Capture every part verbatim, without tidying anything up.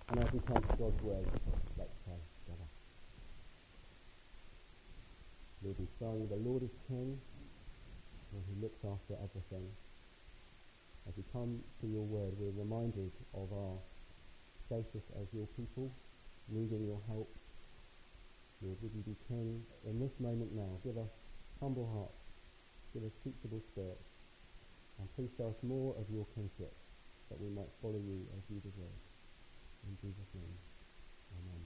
And as we come to God's word, let's pray together. Lord, we sung, the Lord is King, and he looks after everything. As we come to your word, we're reminded of our status as your people, needing your help. Lord, would you be King in this moment now? Give us humble hearts, give us teachable spirits, and please show us more of your kingship, that we might follow you as you deserve. In Jesus' name, amen.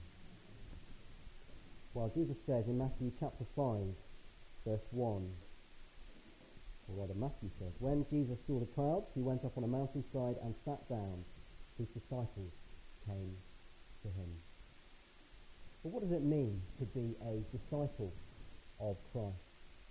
Well, Jesus says in Matthew chapter five, verse one, or rather Matthew says, when Jesus saw the crowds, he went up on a mountainside and sat down. His disciples came to him. But what does it mean to be a disciple of Christ?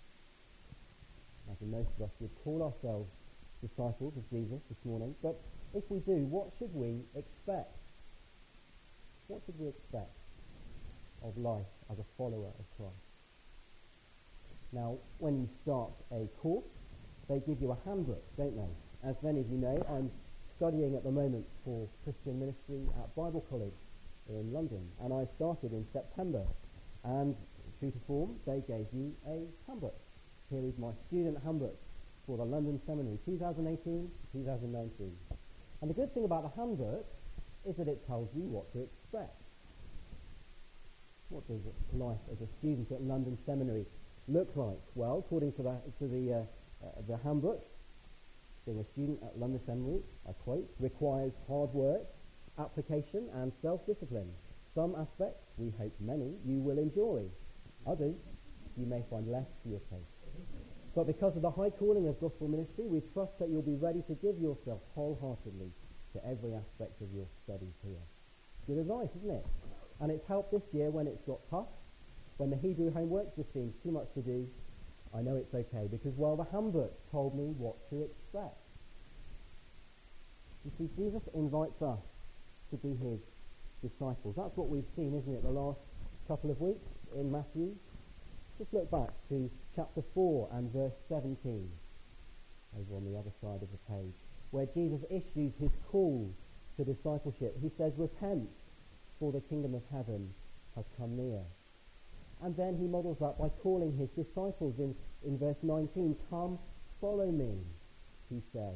I think most of us would call ourselves disciples of Jesus this morning, but if we do, what should we expect? What should we expect of life as a follower of Christ? Now, when you start a course, they give you a handbook, don't they? As many of you know, I'm studying at the moment for Christian ministry at Bible College in London, and I started in September, and true to form, they gave you a handbook. Here is my student handbook for the London Seminary, twenty eighteen to twenty nineteen. And the good thing about the handbook is that it tells you what to expect. What does life as a student at London Seminary look like? Well, according to the, to the, uh, uh, the handbook, being a student at London Seminary, I quote, requires hard work, application and self-discipline. Some aspects, we hope many, you will enjoy. Others, you may find less to your taste. But because of the high calling of gospel ministry, we trust that you'll be ready to give yourself wholeheartedly to every aspect of your studies here. Good advice, isn't it? And it's helped this year when it's got tough, when the Hebrew homework just seems too much to do. I know it's okay, because, well, the handbook told me what to expect. You see, Jesus invites us to be his disciples. That's what we've seen, isn't it, the last couple of weeks in Matthew? Just look back to chapter four and verse seventeen, over on the other side of the page, where Jesus issues his call to discipleship. He says, repent, for the kingdom of heaven has come near. And then he models that by calling his disciples in, in verse nineteen, come, follow me, he says.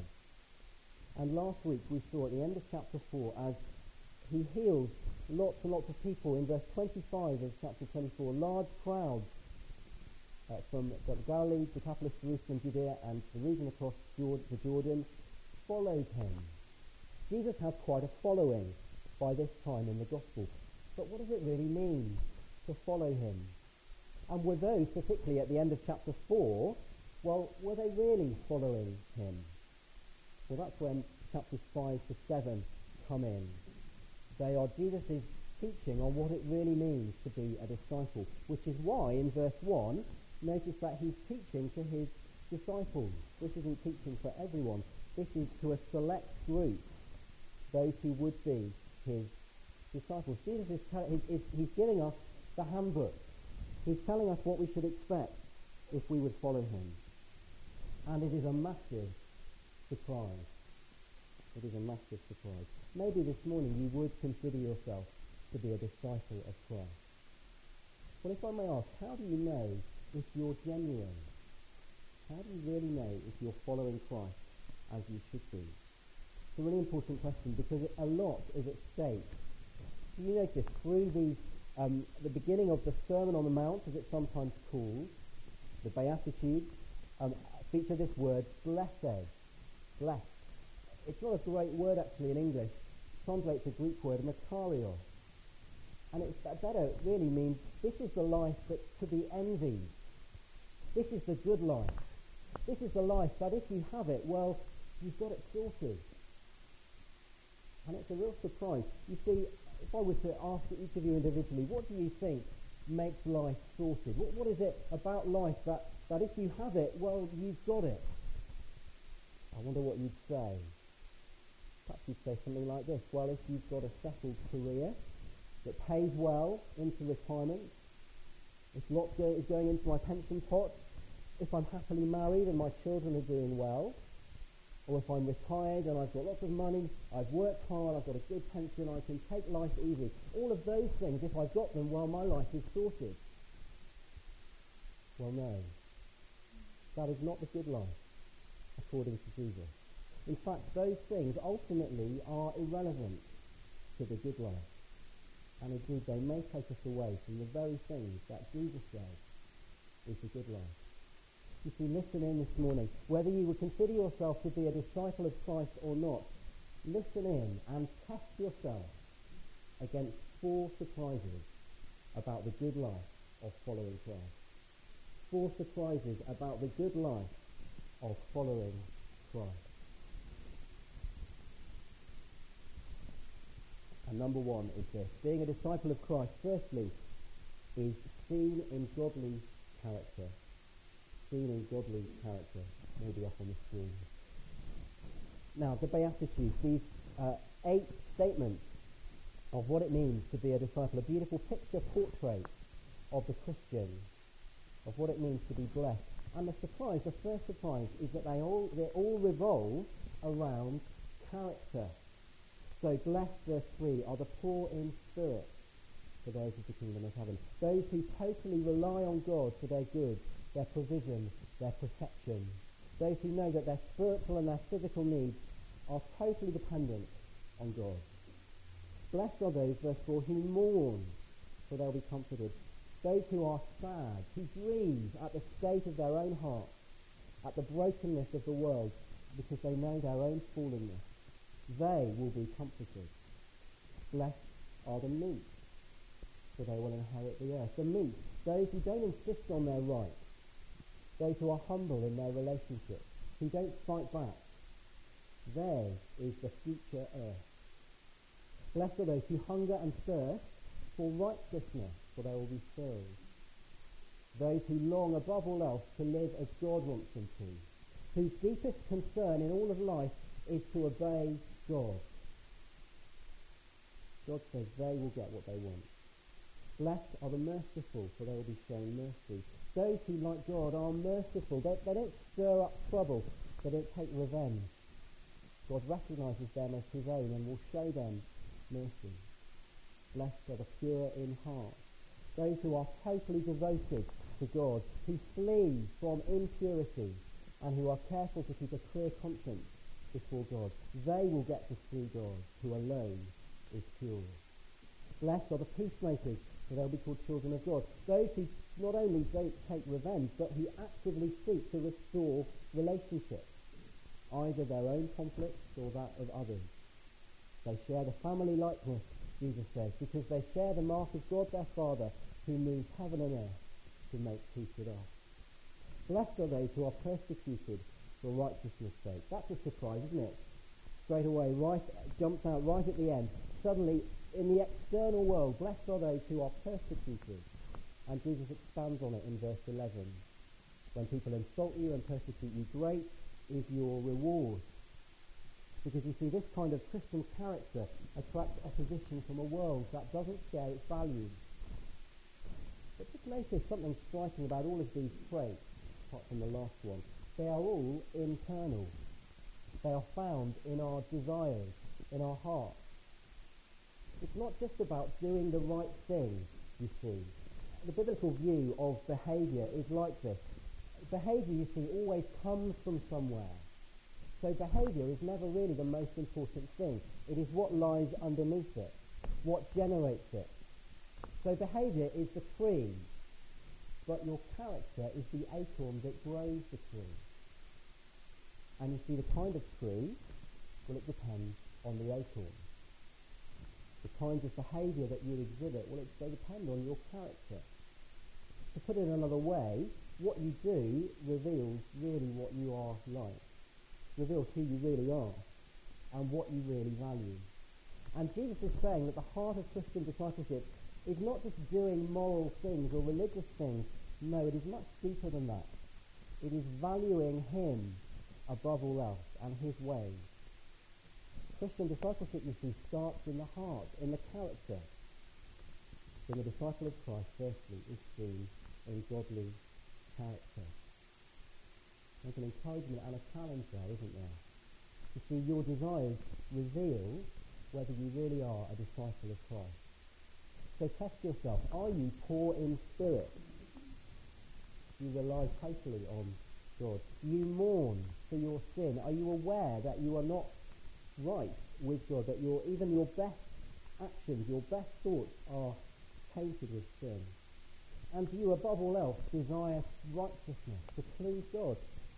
And last week we saw at the end of chapter four, as he heals lots and lots of people, in verse twenty-five of chapter twenty-four, large crowds uh, from Galilee, Decapolis, Jerusalem, Judea, and the region across the Jordan followed him. Jesus has quite a following by this time in the gospel. But what does it really mean to follow him? And were those, particularly at the end of chapter four, well, were they really following him? Well, that's when chapters five to seven come in. They are Jesus' teaching on what it really means to be a disciple, which is why in verse one, notice that he's teaching to his disciples. This isn't teaching for everyone. This is to a select group, those who would be his disciples. Jesus is, tell, is, is he's giving us the handbook. He's telling us what we should expect if we would follow him. And it is a massive surprise. It is a massive surprise. Maybe this morning you would consider yourself to be a disciple of Christ. Well, if I may ask, how do you know if you're genuine? How do you really know if you're following Christ as you should be? It's a really important question, because a lot is at stake. Do you notice through these, um, the beginning of the Sermon on the Mount, as it's sometimes called, the Beatitudes, um, feature this word, blessed, blessed. It's not a great word actually in English. It translates a Greek word, makarios. And it's better, it really means this is the life that's to be envied. This is the good life. This is the life that if you have it, well, you've got it sorted. And it's a real surprise. You see, if I were to ask each of you individually, what do you think makes life sorted? What, what is it about life that, that if you have it, well, you've got it? I wonder what you'd say. Perhaps you'd say something like this. Well, if you've got a settled career that pays well into retirement, if lots go, is going into my pension pot, if I'm happily married and my children are doing well, or if I'm retired and I've got lots of money, I've worked hard, I've got a good pension, I can take life easy. All of those things, if I've got them, well, my life is sorted. Well, no. That is not the good life, according to Jesus. In fact, those things ultimately are irrelevant to the good life. And indeed, they may take us away from the very things that Jesus says is the good life. You see, listen in this morning. Whether you would consider yourself to be a disciple of Christ or not, listen in and test yourself against four surprises about the good life of following Christ. Four surprises about the good life of following Christ. And number one is this. Being a disciple of Christ, firstly, is seen in godly character. Seen in godly character. Maybe up on the screen. Now, the Beatitudes, these uh, eight statements of what it means to be a disciple, a beautiful picture portrait of the Christian, of what it means to be blessed. And the surprise, the first surprise, is that they all they all revolve around character. So blessed, verse three, are the poor in spirit, for theirs is the kingdom of heaven. Those who totally rely on God for their good, their provision, their protection. Those who know that their spiritual and their physical needs are totally dependent on God. Blessed are those, verse four, who mourn, for they'll be comforted. Those who are sad, who grieve at the state of their own heart, at the brokenness of the world, because they know their own fallenness. They will be comforted. Blessed are the meek, for they will inherit the earth. The meek, those who don't insist on their rights, those who are humble in their relationships, who don't fight back. Theirs is the future earth. Blessed are those who hunger and thirst for righteousness, for they will be filled. Those who long above all else to live as God wants them to, whose deepest concern in all of life is to obey God. God says they will get what they want. Blessed are the merciful, for they will be shown mercy. Those who, like God, are merciful. They, they don't stir up trouble. They don't take revenge. God recognizes them as his own and will show them mercy. Blessed are the pure in heart. Those who are totally devoted to God, who flee from impurity and who are careful to keep a clear conscience before God. They will get to see God, who alone is pure. Blessed are the peacemakers, for they'll be called children of God. Those who not only don't take revenge, but who actively seek to restore relationships, either their own conflicts or that of others. They share the family likeness, Jesus says, because they share the mark of God their Father, who moves heaven and earth to make peace with us. Blessed are those who are persecuted for righteousness' sake. That's a surprise, isn't it? Straight away, right, jumps out right at the end. Suddenly, in the external world, blessed are those who are persecuted. And Jesus expands on it in verse eleven. When people insult you and persecute you, great is your reward. Because you see, this kind of Christian character attracts opposition from a world that doesn't share its values. But just notice something striking about all of these traits, apart from the last one. They are all internal. They are found in our desires, in our hearts. It's not just about doing the right thing, you see. The biblical view of behaviour is like this. Behaviour, you see, always comes from somewhere. So behaviour is never really the most important thing. It is what lies underneath it, what generates it. So behaviour is the tree, but your character is the acorn that grows the tree. And you see, the kind of tree, well, it depends on the acorn. The kinds of behaviour that you exhibit, well, it, they depend on your character. To put it another way, what you do reveals really what you are like. Reveals who you really are and what you really value. And Jesus is saying that the heart of Christian discipleship is not just doing moral things or religious things. No, it is much deeper than that. It is valuing him above all else and his ways. Christian discipleship, you see, starts in the heart, in the character. Being a disciple of Christ, firstly, is seen in godly character. There's an encouragement and a challenge there, isn't there? You see, your desires reveal whether you really are a disciple of Christ. So test yourself. Are you poor in spirit? Do you rely totally on God? Do you mourn for your sin? Are you aware that you are not right with God, that your even your best actions, your best thoughts are tainted with sin? And do you, above all else, desire righteousness, to please God?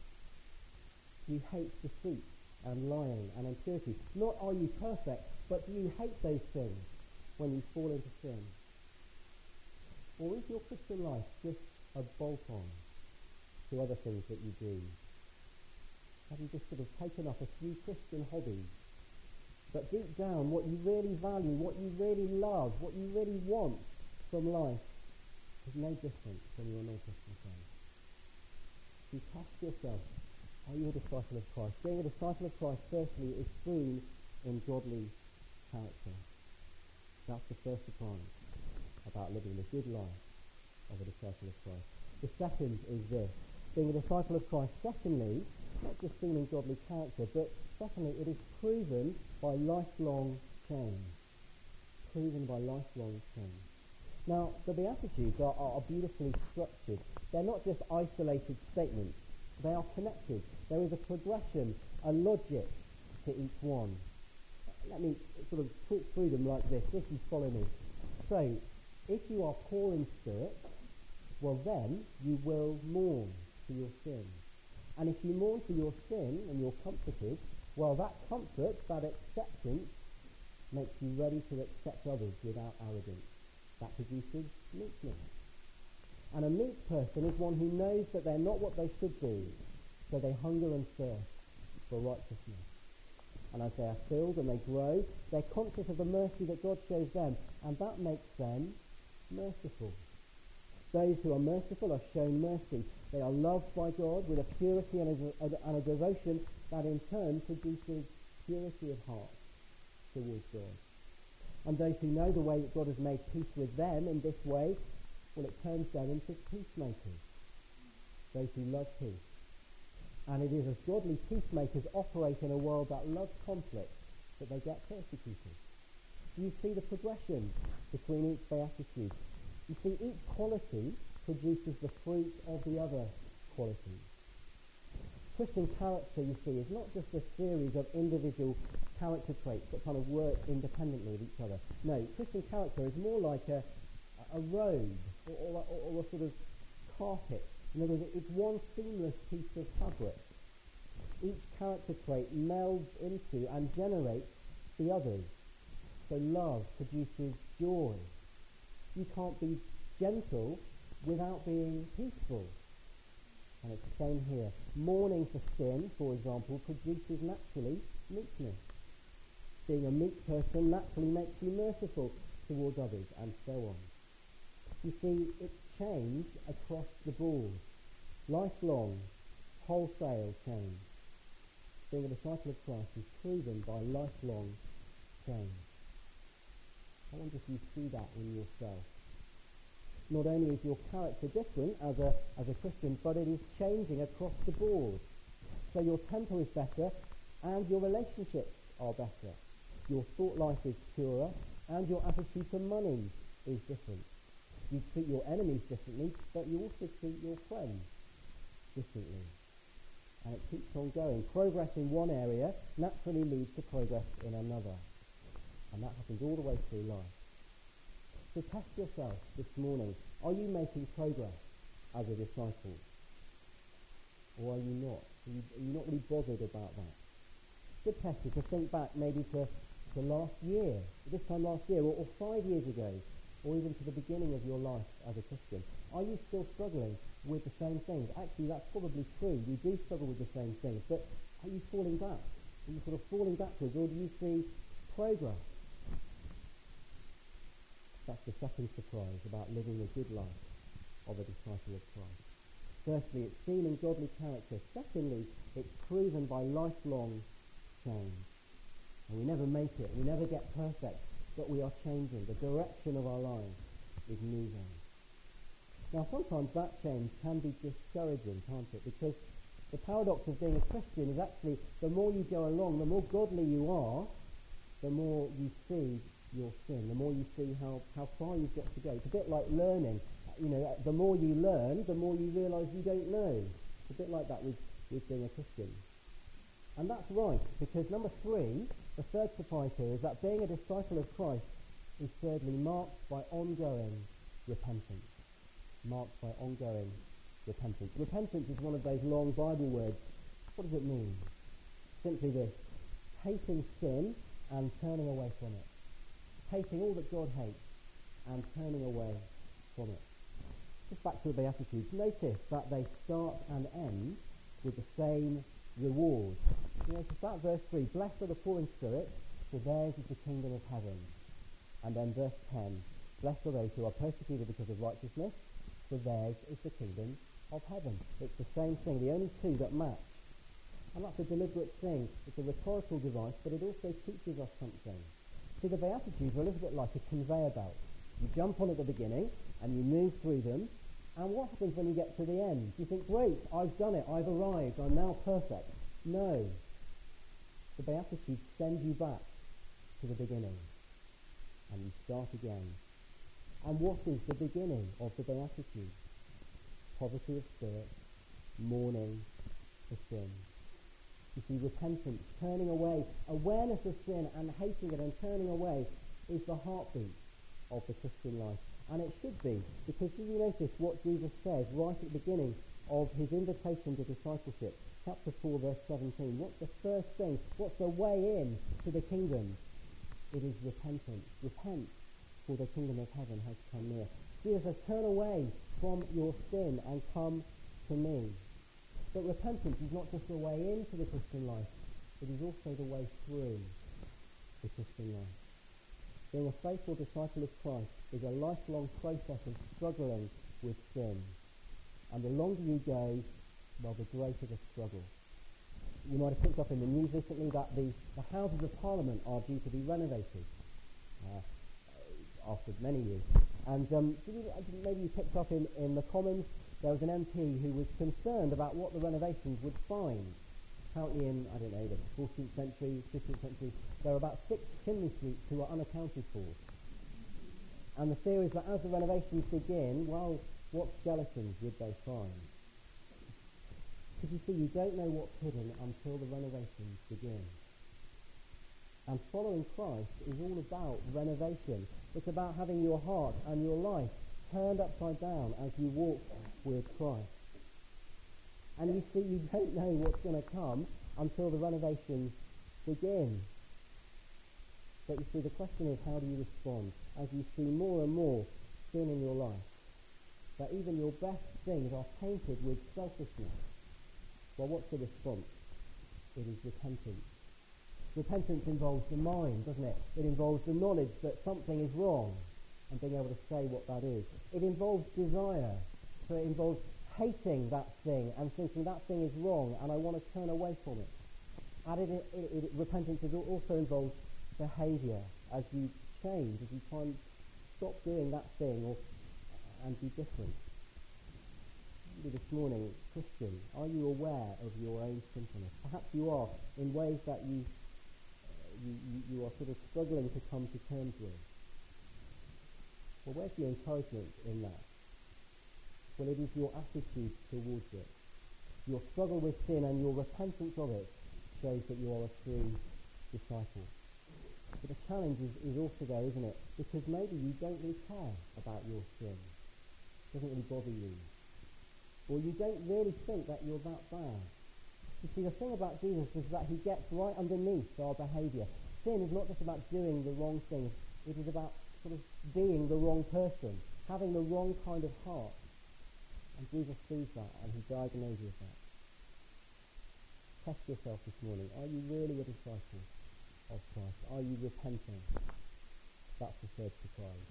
Do you hate deceit and lying and impurity? Not are you perfect, but do you hate those things when you fall into sin? Or is your Christian life just a bolt-on to other things that you do? Have you just sort of taken up a few Christian hobbies, but deep down what you really value, what you really love, what you really want from life is no different from your non-Christian friends? You test yourself. Are you a disciple of Christ? Being a disciple of Christ, firstly, is seen in godly character. That's the first surprise about living the good life of a disciple of Christ. The second is this. Being a disciple of Christ, secondly, not just seen in godly character, but secondly, it is proven by lifelong change. Proven by lifelong change. Now, the Beatitudes are, are beautifully structured. They're not just isolated statements. They are connected. There is a progression, a logic to each one. Let me sort of talk through them like this, if you follow me. So, if you are poor in spirit, well then you will mourn for your sin. And if you mourn for your sin and you're comforted, well that comfort, that acceptance, makes you ready to accept others without arrogance. That produces meekness. And a meek person is one who knows that they're not what they should be, so they hunger and thirst for righteousness. And as they are filled and they grow, they're conscious of the mercy that God shows them, and that makes them merciful. Those who are merciful are shown mercy. They are loved by God with a purity and a, and a devotion that in turn produces purity of heart towards God. And those who know the way that God has made peace with them in this way, well, it turns them into peacemakers. Those who love peace. And it is as godly peacemakers operate in a world that loves conflict that they get persecuted. You see the progression between each beatitude. You see each quality produces the fruit of the other qualities. Christian character, you see, is not just a series of individual character traits that kind of work independently of each other. No, Christian character is more like a, a robe or, or, or, or a sort of carpet. In other words, it's one seamless piece of fabric. Each character trait melds into and generates the others. So love produces joy. You can't be gentle without being peaceful. And it's the same here. Mourning for sin, for example, produces naturally meekness. Being a meek person naturally makes you merciful towards others, and so on. You see, it's change across the board. Lifelong, wholesale change. Being a disciple of Christ is proven by lifelong change. I wonder if you see that in yourself. Not only is your character different as a as a Christian, but it is changing across the board. So your temper is better, and your relationships are better. Your thought life is purer, and your attitude to money is different. You treat your enemies differently, but you also treat your friends differently. And it keeps on going. Progress in one area naturally leads to progress in another. And that happens all the way through life. So test yourself this morning. Are you making progress as a disciple? Or are you not? Are you, are you not really bothered about that? Good test is to think back maybe to, to last year, this time last year, or, or five years ago, or even to the beginning of your life as a Christian. Are you still struggling with the same things? Actually, that's probably true. You do struggle with the same things, but are you falling back? Are you sort of falling backwards, or do you see progress? That's the second surprise about living a good life of a disciple of Christ. Firstly, it's seen in godly character. Secondly, it's proven by lifelong change. And we never make it. We never get perfect, but we are changing. The direction of our lives is moving. Now, sometimes that change can be discouraging, can't it? Because The paradox of being a Christian is actually the more you go along, the more godly you are, the more you see your sin, the more you see how, how far you've got to go. It's a bit like learning. You know, the more you learn, the more you realise you don't know. It's a bit like that with, with being a Christian. And that's right, because number three, the third surprise here, is that being a disciple of Christ is thirdly marked by ongoing repentance. Marked by ongoing repentance. Repentance is one of those long Bible words. What does it mean? Simply this: hating sin and turning away from it. Hating all that God hates and turning away from it. Just back to the Beatitudes. Notice that they start and end with the same reward. You notice that verse three, blessed are the poor in spirit, for theirs is the kingdom of heaven. And then verse ten, blessed are those who are persecuted because of righteousness, for theirs is the kingdom of heaven. It's the same thing, the only two that match. And that's a deliberate thing. It's a rhetorical device, but it also teaches us something. See, the Beatitudes are a little bit like a conveyor belt. You jump on at the beginning, and you move through them, and what happens when you get to the end? You think, great, I've done it, I've arrived, I'm now perfect. No. The Beatitudes send you back to the beginning, and you start again. And what is the beginning of the Beatitudes? Poverty of spirit, mourning for sin. You see, repentance, turning away, awareness of sin and hating it and turning away is the heartbeat of the Christian life. And it should be, because did you notice what Jesus says right at the beginning of his invitation to discipleship? Chapter four, verse seventeen. What's the first thing? What's the way in to the kingdom? It is repentance. Repent, for the kingdom of heaven has come near. Jesus says, turn away from your sin and come to me. But repentance is not just the way into the Christian life, it is also the way through the Christian life. Being a faithful disciple of Christ is a lifelong process of struggling with sin. And the longer you go, well, the greater the struggle. You might have picked up in the news recently that the, the Houses of Parliament are due to be renovated uh, after many years. And um, did you, maybe you picked up in, in the Commons, there was an M P who was concerned about what the renovations would find. Apparently in, I don't know, the fourteenth century, fifteenth century, there are about six chimney sweeps who are unaccounted for. And the theory is that as the renovations begin, well, what skeletons would they find? Because you see, you don't know what's hidden until the renovations begin. And following Christ is all about renovation. It's about having your heart and your life turned upside down as you walk with Christ. And you see, you don't know what's going to come until the renovations begin. But you see, the question is, how do you respond as you see more and more sin in your life? That even your best things are tainted with selfishness. Well, what's the response? It is repentance. Repentance involves the mind, doesn't it? It involves the knowledge that something is wrong and being able to say what that is. It involves desire. So it involves hating that thing and thinking that thing is wrong and I want to turn away from it. And it, it, it, repentance also involves behaviour as you change, as you try and stop doing that thing or and be different. Maybe this morning, Christian, are you aware of your own sinfulness? Perhaps you are in ways that you, uh, you, you, you are sort of struggling to come to terms with. Well, where's the encouragement in that? Well, it is your attitude towards it. Your struggle with sin and your repentance of it shows that you are a true disciple. But the challenge is, is also there, isn't it? Because maybe you don't really care about your sin. It doesn't really bother you. Or you don't really think that you're that bad. You see, the thing about Jesus is that he gets right underneath our behaviour. Sin is not just about doing the wrong things. It is about sort of being the wrong person, having the wrong kind of heart. And Jesus sees that and he diagnoses that. Test yourself this morning. Are you really a disciple of Christ? Are you repenting? That's the third surprise.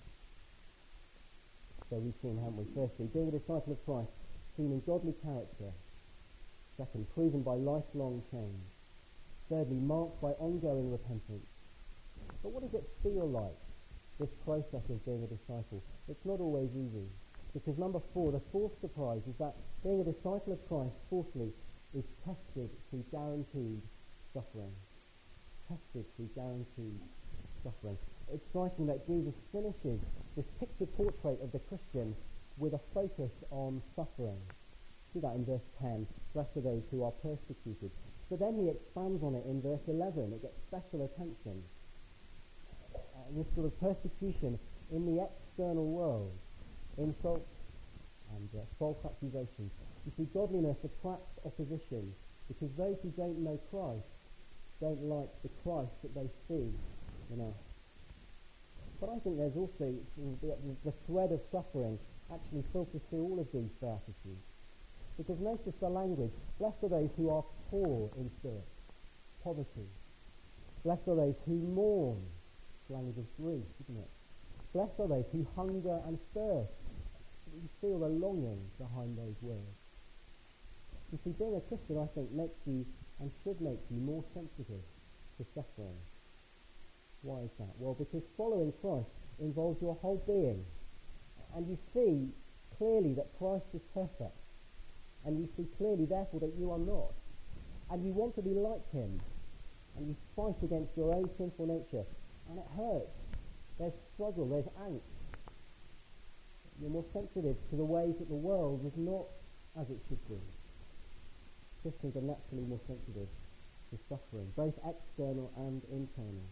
So we've seen, haven't we? Firstly, being a disciple of Christ, seen in godly character. Second, proven by lifelong change. Thirdly, marked by ongoing repentance. But what does it feel like, this process of being a disciple? It's not always easy. Because number four, the fourth surprise is that being a disciple of Christ, fourthly, is tested through guaranteed suffering. Tested through guaranteed suffering. It's striking that Jesus finishes this picture portrait of the Christian with a focus on suffering. See that in verse ten, blessed are those who are persecuted. But then he expands on it in verse eleven. It gets special attention. Uh, this sort of persecution in the external world, insults and uh, false accusations. You see, godliness attracts opposition because those who don't know Christ don't like the Christ that they see in us. But I think there's also sort of the, the thread of suffering actually filters through all of these Beatitudes. Because notice the language. Blessed are those who are poor in spirit, poverty. Blessed are those who mourn. It's the language of grief, isn't it? Blessed are those who hunger and thirst. You feel the longing behind those words. You see, being a Christian, I think, makes you and should make you more sensitive to suffering. Why is that? Well, because following Christ involves your whole being. And you see clearly that Christ is perfect. And you see clearly, therefore, that you are not. And you want to be like him. And you fight against your own sinful nature. And it hurts. There's struggle, there's angst. You're more sensitive to the ways that the world is not as it should be. Christians are naturally more sensitive to suffering, both external and internal.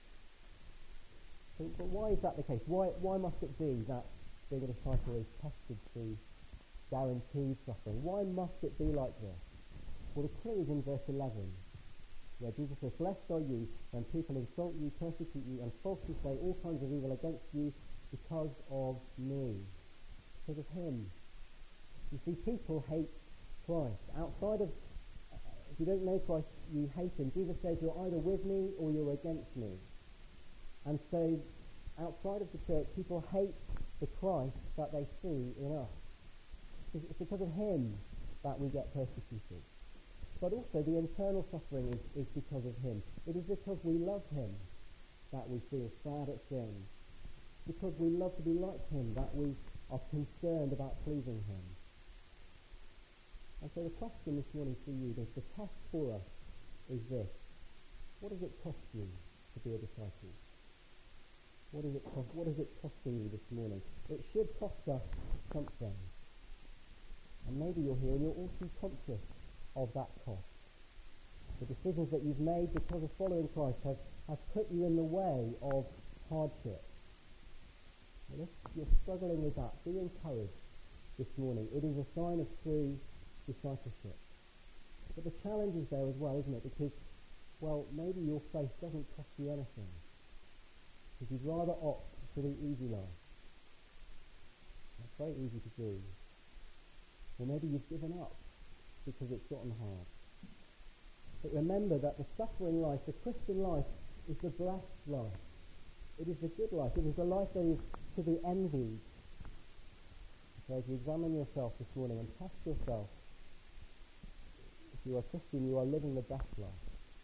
So, but why is that the case? Why, why must it be that being a disciple is tested through guaranteed suffering? Why must it be like this? Well, the clue is in verse eleven, where Jesus says, blessed are you when people insult you, persecute you, and falsely say all kinds of evil against you because of me, because of him. You see, people hate Christ. Outside of, if you don't know Christ, you hate him. Jesus says you're either with me or you're against me. And so, outside of the church, people hate the Christ that they see in us. It's because of him that we get persecuted. But also the internal suffering is, is because of him. It is because we love him that we feel sad at sin. Because we love to be like him that we are concerned about pleasing him. And so the question this morning for you, the test for us, is this. What does it cost you to be a disciple? What is it cost, what is it costing you this morning? It should cost us something. And maybe you're here and you're all too conscious of that cost. The decisions that you've made because of following Christ have, have put you in the way of hardship. And if you're struggling with that, be encouraged this morning. It is a sign of true discipleship. But the challenge is there as well, isn't it? Because, well, maybe your faith doesn't cost you anything. Because you'd rather opt for the easy life. That's very easy to do. Or maybe you've given up because it's gotten hard. But remember that the suffering life, the Christian life, is the blessed life. It is the good life. It is the life that is to be envied. So as you examine yourself this morning and test yourself, if you are a Christian, you are living the best life.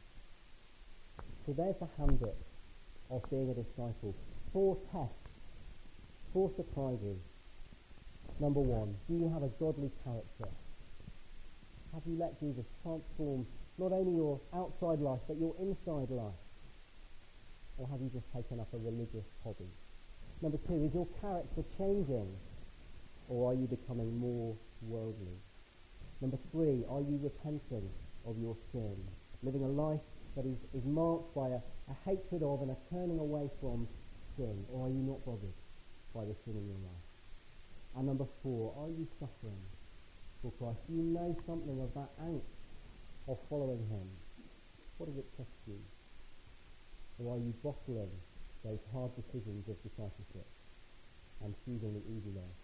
So there's the handbook of being a disciple. Four tests, four surprises. Number one, do you have a godly character? Have you let Jesus transform not only your outside life, but your inside life? Or have you just taken up a religious hobby? Number two, is your character changing? Or are you becoming more worldly? Number three, are you repenting of your sin? Living a life that is, is marked by a, a hatred of and a turning away from sin? Or are you not bothered by the sin in your life? And number four, are you suffering for Christ? Do you know something of that angst of following him? What does it cost you? Or are you bottling those hard decisions of discipleship and choosing the easy life?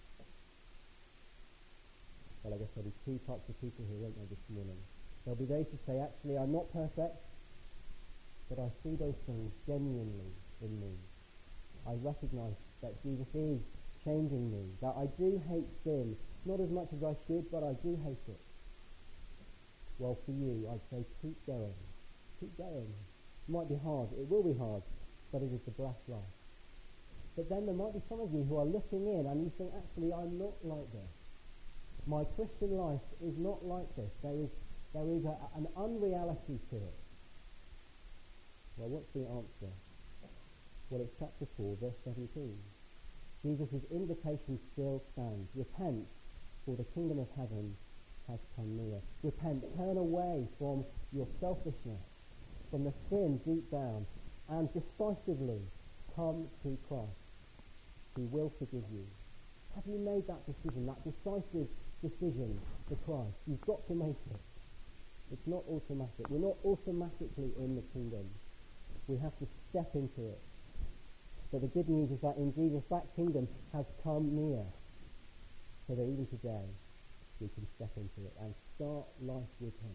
Well, I guess there'll be two types of people here, won't there, this morning? There'll be those who say, actually, I'm not perfect, but I see those things genuinely in me. I recognise that Jesus is changing me, that I do hate sin, not as much as I should, but I do hate it. Well, for you, I'd say keep going. Keep going. It might be hard. It will be hard, but it is the blessed life. But then there might be some of you who are looking in and you think, actually, I'm not like this. My Christian life is not like this. There is There is a, an unreality to it. Well, what's the answer? Well, it's chapter four, verse seventeen. Jesus' invitation still stands. Repent, for the kingdom of heaven has come near. Repent, turn away from your selfishness, from the sin deep down, and decisively come to Christ, who will forgive you. Have you made that decision, that decisive decision for Christ? You've got to make it. It's not automatic. We're not automatically in the kingdom. We have to step into it. But the good news is that in Jesus, that kingdom has come near, so that even today we can step into it and start life with him.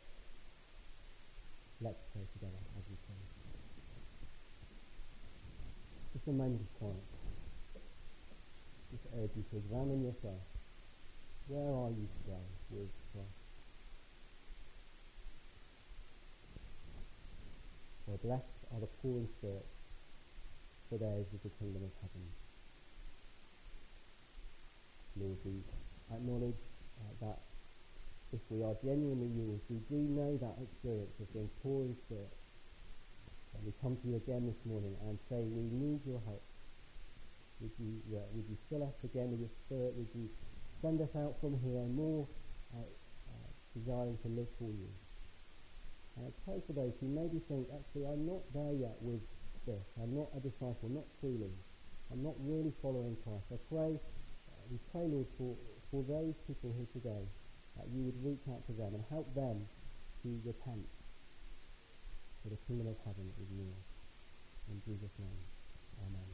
Let's pray together as we pray. Just a moment of quiet. Just urge you to examine yourself. Where are you today with Christ? Well, blessed are the poor in spirit, for theirs is the kingdom of heaven. Lord, we acknowledge uh, that if we are genuinely yours, we do know that experience of being poor in spirit. And we come to you again this morning and say we need your help. Would you, uh, would you fill us again with your spirit? Would you send us out from here more uh, uh, desiring to live for you? And I pray for those who maybe think, actually, I'm not there yet with this. I'm not a disciple, not truly. I'm not really following Christ. I pray, uh, we pray, Lord, for, for those people here today, that you would reach out to them and help them to repent, for the kingdom of heaven is near. In Jesus' name, amen.